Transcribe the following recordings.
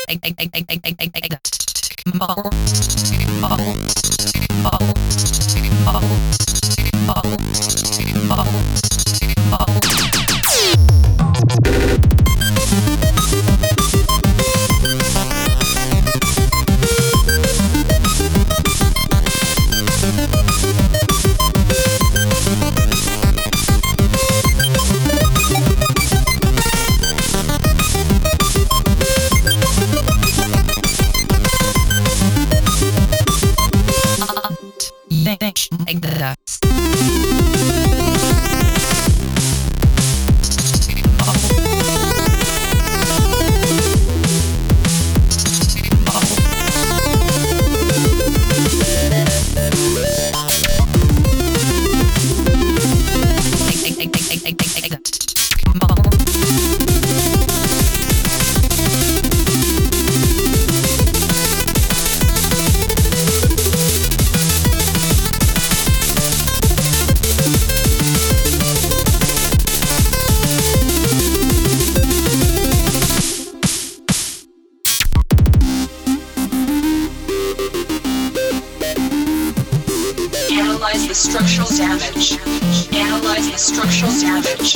Analyze the structural damage. Analyze the structural damage.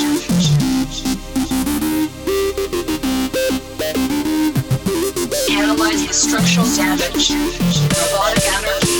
Analyze the structural damage. Robotic anarchy.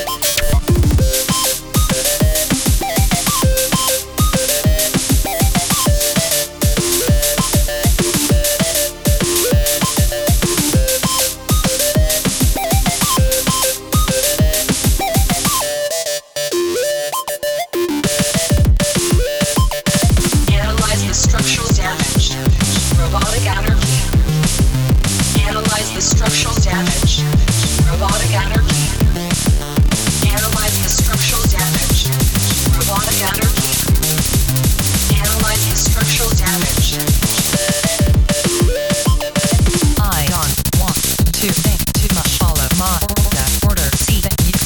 Structural damage. Robotic anarchy. Analyze the structural damage. Robotic anarchy. Analyze the structural damage. Robotic anarchy. Analyze the structural damage. I don't want to think too much. Follow my order. See that you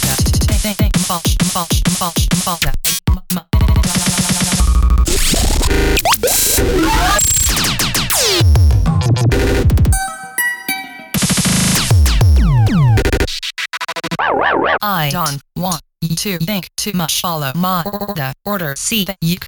I don't want you to think too much. Follow my order. See that you